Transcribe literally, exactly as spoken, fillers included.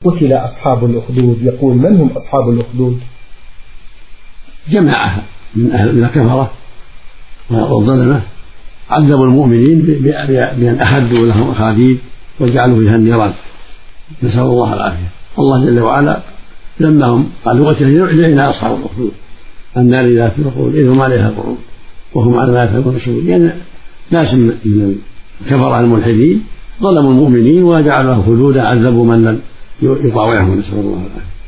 قتل أصحاب الأخدود. يقول: من هم أصحاب الأخدود؟ جماعة من أهل من الكفرة والظلمة عذبوا المؤمنين بأن أخذوا لهم أخاديد وجعلوا فيها النيران، نسأل الله العافية. الله جل وعلا لما هم قالوا قتل إلينا أصحاب الأخدود النار ذات الوقود إذ هم عليها قعود وهم على ما يفعلون شهود. يعني ناس من الكفرة الملحدين ظلموا المؤمنين وجعلوها خلودا، عذبوا من لم يطاوعهم، نسأل الله العافية.